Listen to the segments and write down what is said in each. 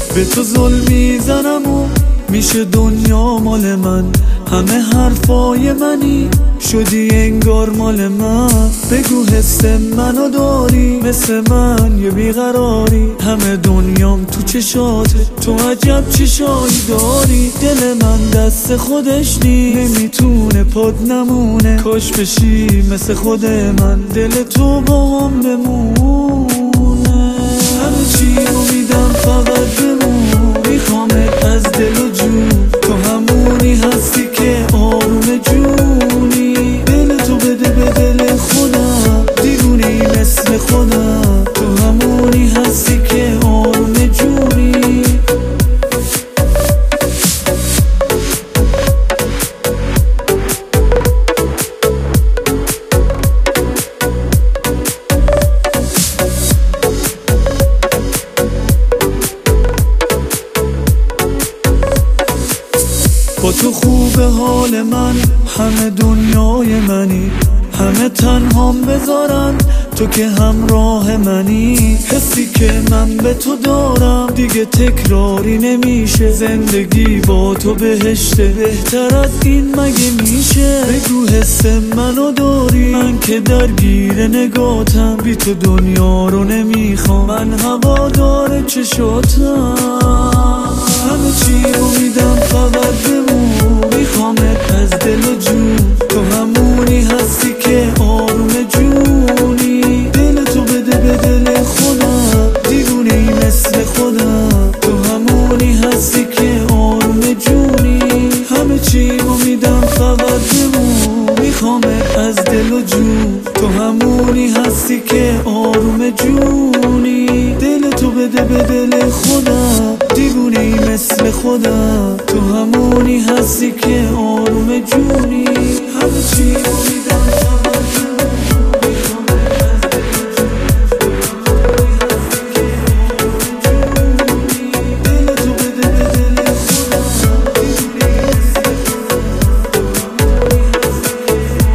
به تو ظلم میزنم و میشه دنیا مال من. همه حرفای منی شدی انگار مال من. بگو حس منو داری مثل من یه بیقراری. همه دنیام تو چشاته، تو عجب چشایی داری. دل من دست خودش نیست، نمیتونه پاد نمونه. کاش بشی مثل خود من، دل تو با هم بمونه. همه چی رو میدم فقط بمون، میخوامت از دل و جون. تو همونی هستی که آروم جونی. دل تو بده به دل خودم، دیوونی مثل خودم. تو همونی هستی که آروم جونی. با تو خوبه حال من، همه دنیای منی. همه تنهام بذارن تو که همراه منی. حسی که من به تو دارم دیگه تکراری نمیشه. زندگی با تو بهشته، بهتر از این مگه میشه؟ بگو حس منو داری، من که درگیر نگاتم. بی تو دنیا رو نمیخوام، من هوادار چشاتم. همه چی رو میدم فقط بمون، میخوامت از دل و جون. تو همونی هستی که آروم جونی. دل تو بده به دل خودم، دیوونی مثل خودم. تو همونی هستی که آروم جونی. همه چی رو میدم فقط بمون، میخوامت از دل و جون. تو همونی هستی که آروم جونی. دل تو بده به دل خودم، دیوونی مثل خودم. تو همونی هستی که آروم جونی. همه چی رو میدم فقط بمون، میخوامت از دل و جون. تو همونی هستی که آروم جونی. دل تو بده به دل خودم، دیوونی مثل خودم. تو همونی هستی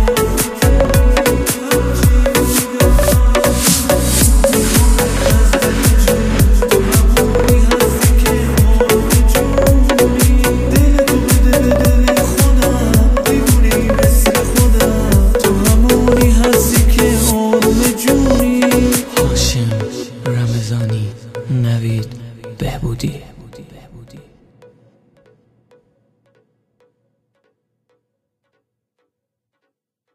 که آروم جونی. هاشم رمضانی، نوید بهبودی.